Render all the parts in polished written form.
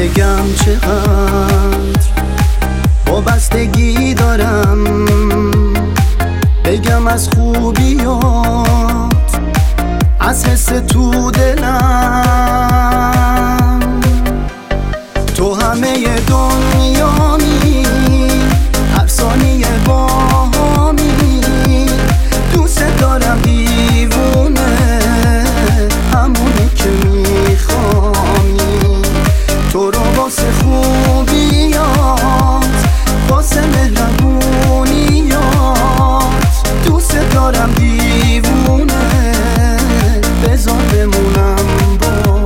بگم چقدر وابستگی دارم، بگم از خوبیات، از حس تو دلم. تو همه دنیامی، هر ثانیه باهامی، دوست دارم دیوونه، همونی که میخوانی. تو رو واسه خوبیات، واسه مهربونیات، دوست دارم دیوونه، بذار بمونم با.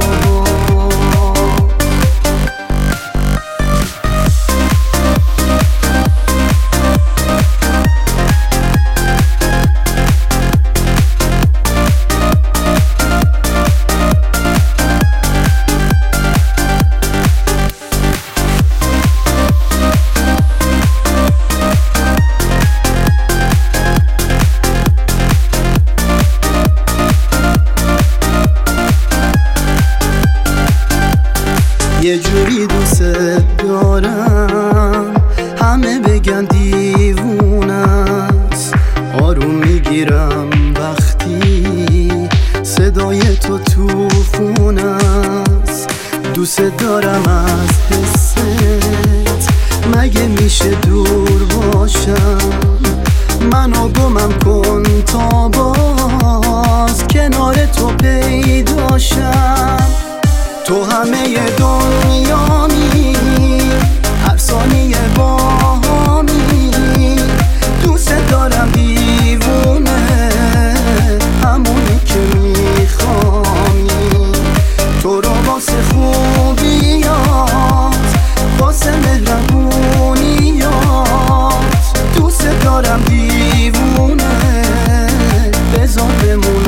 یه جوری دوست دارم، همه بگن دیوونست. آروم میگیرم وقتی صدای تو تو خونست. دوست دارم از حست، مگه میشه دور باشم؟ منو گمم کن تا باز کنار تو پیداشم. تو همه دنیامی، هر ثانیه باهامی، دوست دارم دیوونه، همونی که میخوانی. تو رو واسه خوبیات، واسه مهربونیات، دوست دارم دیوونه، بذار بمونه.